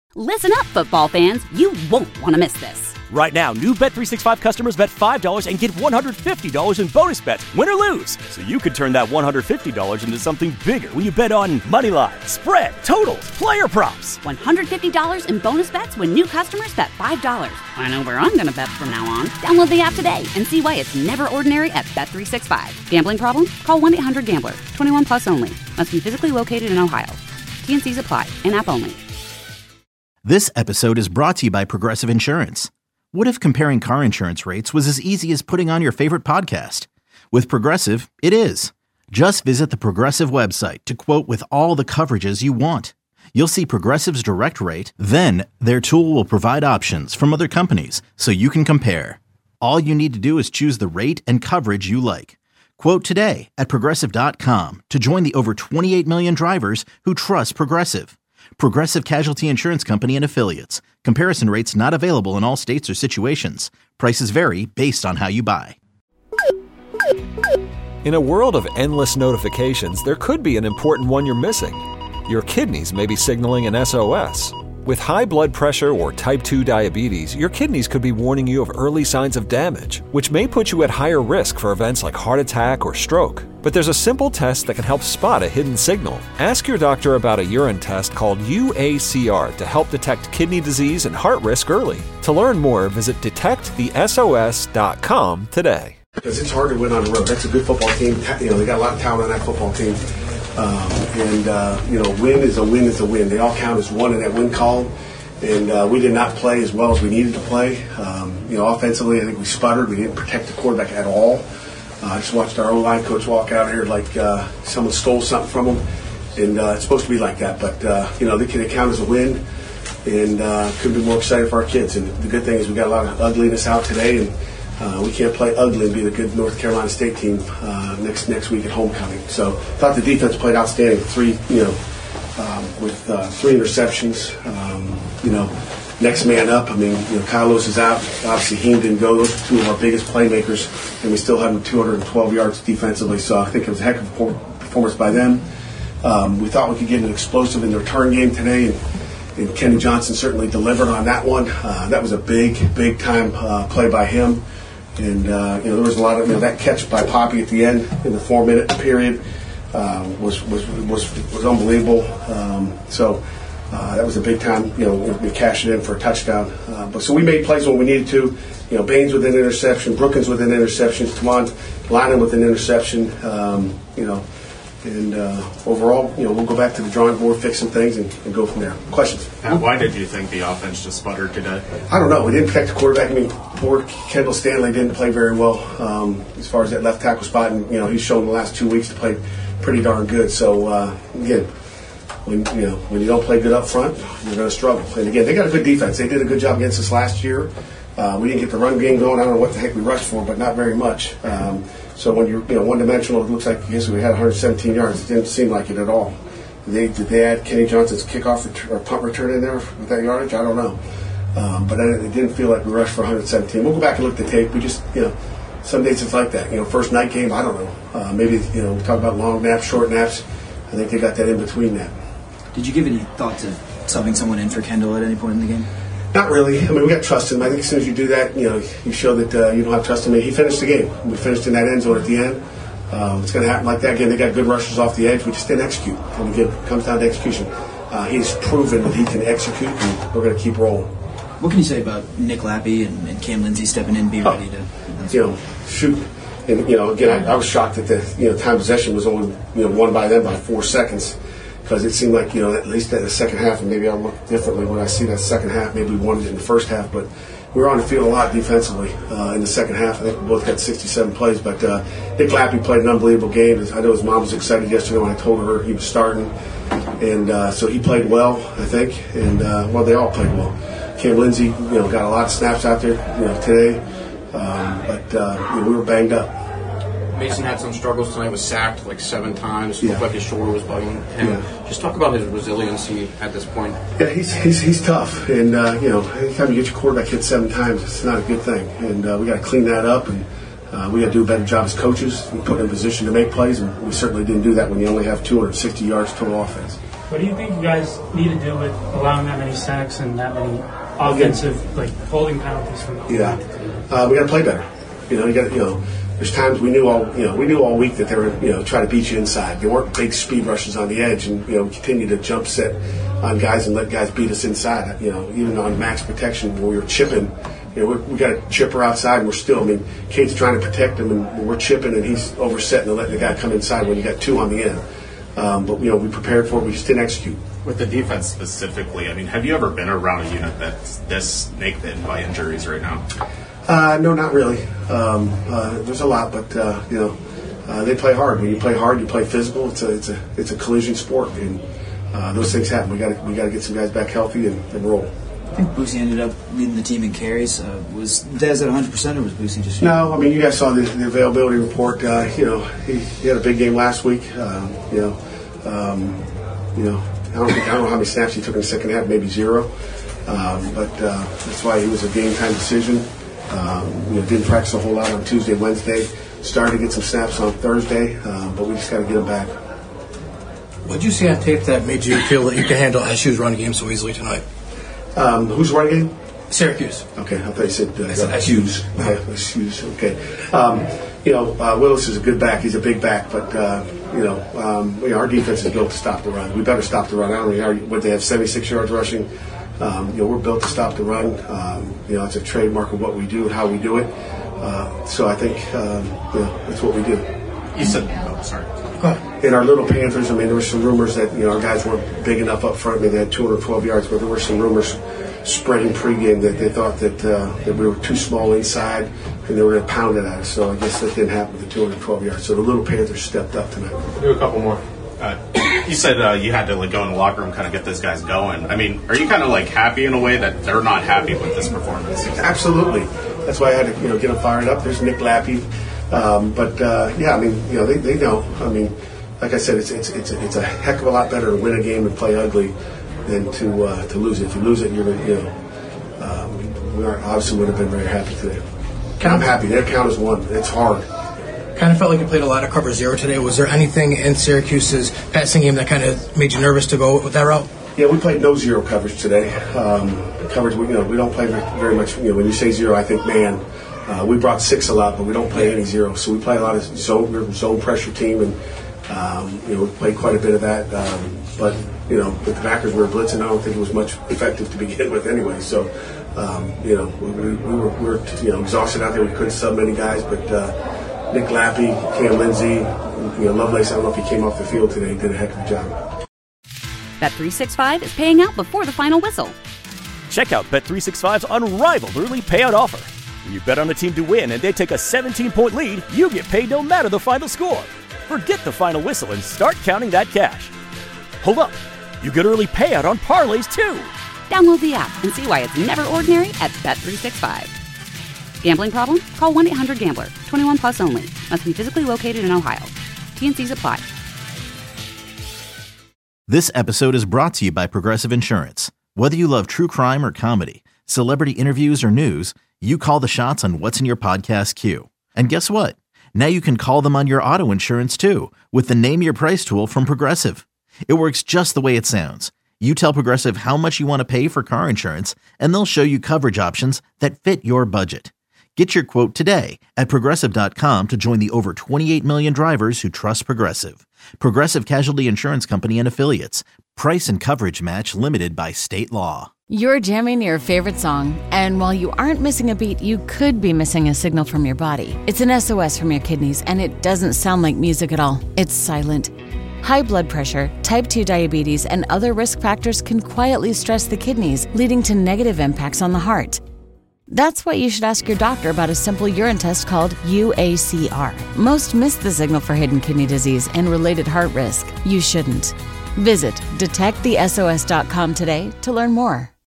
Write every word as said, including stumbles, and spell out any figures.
Listen up, football fans. You won't want to miss this. Right now, new Bet three sixty-five customers bet five dollars and get one hundred fifty dollars in bonus bets, win or lose. So you could turn that one hundred fifty dollars into something bigger when you bet on money line, spread, totals, player props. one hundred fifty dollars in bonus bets when new customers bet five dollars. I know where I'm going to bet from now on. Download the app today and see why it's never ordinary at Bet three sixty-five. Gambling problem? Call one eight hundred gambler. twenty-one plus only. Must be physically located in Ohio. T and C's apply. In-app only. This episode is brought to you by Progressive Insurance. What if comparing car insurance rates was as easy as putting on your favorite podcast? With Progressive, it is. Just visit the Progressive website to quote with all the coverages you want. You'll see Progressive's direct rate, then their tool will provide options from other companies so you can compare. All you need to do is choose the rate and coverage you like. Quote today at Progressive dot com to join the over twenty-eight million drivers who trust Progressive. Progressive Casualty Insurance Company and Affiliates. Comparison rates not available in all states or situations. Prices vary based on how you buy. In a world of endless notifications, there could be an important one you're missing. Your kidneys may be signaling an S O S. With high blood pressure or type two diabetes, your kidneys could be warning you of early signs of damage, which may put you at higher risk for events like heart attack or stroke. But there's a simple test that can help spot a hidden signal. Ask your doctor about a urine test called U A C R to help detect kidney disease and heart risk early. To learn more, visit detect the S O S dot com today. Because it's hard to win on the road. That's a good football team. You know, they got a lot of talent on that football team. Um, and, uh, you know, win is a win is a win. They all count as one in that win column. And uh, we did not play as well as we needed to play. Um, you know, offensively, I think we sputtered. We didn't protect the quarterback at all. Uh, I just watched our O-line coach walk out here like uh, someone stole something from him. And uh, it's supposed to be like that. But, uh, you know, they can count as a win. And uh, couldn't be more excited for our kids. And the good thing is we got a lot of ugliness out today. And Uh, we can't play ugly and be the good North Carolina State team uh, next next week at homecoming. So I thought the defense played outstanding. Three, you know, um, with uh, three interceptions. Um, you know, next man up. I mean, you know, Kyle Lewis is out. Obviously, Heem didn't go. Those are two of our biggest playmakers, and we still have them two hundred twelve yards defensively. So I think it was a heck of a performance by them. Um, we thought we could get an explosive in the return game today, and, and Kenny Johnson certainly delivered on that one. Uh, that was a big, big time uh, play by him. And, uh, you know, there was a lot of, you know, that catch by Poppy at the end in the four-minute period um, was, was was was unbelievable. Um, so uh, that was a big time, you know, we cashed it in for a touchdown. Uh, but so we made plays when we needed to. You know, Baines with an interception, Brookins with an interception, Tawand Lynon with an interception, um, you know. And uh, overall, you know, we'll go back to the drawing board, fix some things, and, and go from there. Questions? And why did you think the offense just sputtered today? I don't know. We didn't protect the quarterback. I mean, poor Kendall Stanley didn't play very well um, as far as that left tackle spot. And, you know, he's shown the last two weeks to play pretty darn good. So, uh, again, when, you know, when you don't play good up front, you're going to struggle. And, again, they got a good defense. They did a good job against us last year. Uh, we didn't get the run game going. I don't know what the heck we rushed for, but not very much. Um, so when you're, you know, one-dimensional, it looks like yes, we had one hundred seventeen yards. It didn't seem like it at all. Did they, did they add Kenny Johnson's kickoff return, or punt return in there with that yardage? I don't know. Um, but it didn't feel like we rushed for one hundred seventeen. We'll go back and look at the tape. We just, you know, some days it's like that. You know, first night game, I don't know. Uh, maybe, you know, we talk about long naps, short naps. I think they got that in between that. Did you give any thought to subbing someone in for Kendall at any point in the game? Not really. I mean, we got trust in him. I think as soon as you do that, you know, you show that uh, you don't have trust in him. He finished the game. We finished in that end zone at the end. Um, it's going to happen like that again. They got good rushers off the edge. We just didn't execute. And again, it comes down to execution. Uh, he's proven that he can execute, and we're going to keep rolling. What can you say about Nick Lappy and, and Cam Lindsey stepping in, be ready to, you know, shoot? And you know, again, I, I was shocked that the you know time possession was only you know won by them by four seconds. Because it seemed like, you know, at least in the second half, and maybe I'll look differently when I see that second half. Maybe we won it in the first half, but we were on the field a lot defensively uh, in the second half. I think we both got sixty-seven plays, but uh, Nick Lappy played an unbelievable game. I know his mom was excited yesterday when I told her he was starting, and uh, so he played well, I think, and uh, well, they all played well. Cam Lindsey, you know, got a lot of snaps out there, you know, today, um, but uh, you know, we were banged up. Mason had some struggles tonight, was sacked like seven times. Yeah. Looked like his shoulder was bugging him. Yeah. Just talk about his resiliency at this point. Yeah, he's he's, he's tough, and uh, you know, anytime you get your quarterback hit seven times, it's not a good thing, and uh, we got to clean that up, and uh, we got to do a better job as coaches. We put in a position to make plays, and we certainly didn't do that when you only have two hundred sixty yards total offense. What do you think you guys need to do with allowing that many sacks and that many offensive, like, holding penalties from them? Yeah, uh, we got to play better. You know, you got you know. There's times we knew all you know we knew all week that they were you know trying to beat you inside. They weren't big speed rushes on the edge, and you know we continue to jump set on guys and let guys beat us inside. You know, even on max protection when we were chipping. You know, we, we got a chipper outside, and we're still. I mean, Cade's trying to protect him, and we're chipping, and he's oversetting and letting the guy come inside when you got two on the end. Um, but you know, we prepared for it. We just didn't execute. With the defense specifically, I mean, have you ever been around a unit that's this snake-bitten by injuries right now? Uh, no, not really. Um, uh, there's a lot, but uh, you know, uh, they play hard. When you play hard, you play physical. It's a it's a it's a collision sport, and uh, those things happen. We got to we got to get some guys back healthy and, and roll. I think Boosie ended up leading the team in carries. Uh, was Dez at one hundred percent or was Boosie just... No, I mean, you guys saw the, the availability report. Uh, you know, he, he had a big game last week. Um, you know, um, you know, I don't think I don't know how many snaps he took in the second half, maybe zero. Um, but uh, that's why he was a game time decision. Um, you know, didn't practice a whole lot on Tuesday, Wednesday. Started to get some snaps on Thursday, uh, but we just got to get him back. What did you see on tape that made you feel that you could handle S U's running game so easily tonight? Um, who's running game? Syracuse. Okay, I thought you said uh, I said S U's. Okay, S U's. Okay. Um, you know, uh, Willis is a good back. He's a big back, but uh, you know, um, you know, our defense is built to stop the run. We better stop the run. I don't know what they have, seventy-six yards rushing. Um, you know, we're built to stop the run. Um, you know, it's a trademark of what we do and how we do it. Uh, so I think um, you know that's what we do. You said, oh, sorry. In our Little Panthers, I mean, there were some rumors that you know our guys weren't big enough up front. I mean, they had two hundred twelve yards, but there were some rumors spreading pregame that they thought that uh, that we were too small inside and they were going to pound it at us. So I guess that didn't happen with the two hundred twelve yards. So the Little Panthers stepped up tonight. We'll do a couple more. Uh, you said uh, you had to like go in the locker room, kind of get those guys going. I mean, are you kind of like happy in a way that they're not happy with this performance? Absolutely. That's why I had to you know get them fired up. There's Nick Lappy, um, but uh, yeah, I mean you know they, they know. I mean, like I said, it's it's it's a, it's a heck of a lot better to win a game and play ugly than to uh, to lose it. If you lose it, you're gonna you know um, we aren't, obviously would have been very happy today. I'm happy. Their count is one. It's hard. Kind of felt like you played a lot of cover zero today. Was there anything in Syracuse's passing game that kind of made you nervous to go with that route? Yeah, we played no zero coverage today. Um, coverage, we, you know, we don't play very much. You know, when you say zero, I think man. Uh, we brought six a lot, but we don't play any zero. So we play a lot of zone, we're a zone pressure team, and um, you know, we played quite a bit of that. Um, but you know, with the backers we were blitzing, I don't think it was much effective to begin with anyway. So um, you know, we, we, we, were, we were you know exhausted out there. We couldn't sub many guys, but. Uh, Nick Lappy, Cam Lindsey, you know, Lovelace, I don't know if he came off the field today, did a heck of a job. Bet three sixty-five is paying out before the final whistle. Check out Bet three sixty-five's unrivaled early payout offer. When you bet on a team to win and they take a seventeen-point lead, you get paid no matter the final score. Forget the final whistle and start counting that cash. Hold up, you get early payout on parlays too. Download the app and see why it's never ordinary at Bet three sixty-five. Gambling problem? Call one eight hundred gambler. twenty-one plus only. Must be physically located in Ohio. T N Cs apply. This episode is brought to you by Progressive Insurance. Whether you love true crime or comedy, celebrity interviews or news, you call the shots on what's in your podcast queue. And guess what? Now you can call them on your auto insurance too with the Name Your Price tool from Progressive. It works just the way it sounds. You tell Progressive how much you want to pay for car insurance, and they'll show you coverage options that fit your budget. Get your quote today at Progressive dot com to join the over twenty-eight million drivers who trust Progressive. Progressive Casualty Insurance Company and Affiliates. Price and coverage match limited by state law. You're jamming your favorite song, and while you aren't missing a beat, you could be missing a signal from your body. It's an S O S from your kidneys, and it doesn't sound like music at all. It's silent. High blood pressure, type two diabetes, and other risk factors can quietly stress the kidneys, leading to negative impacts on the heart. That's why you should ask your doctor about a simple urine test called U A C R. Most miss the signal for hidden kidney disease and related heart risk. You shouldn't. Visit detect the S O S dot com today to learn more.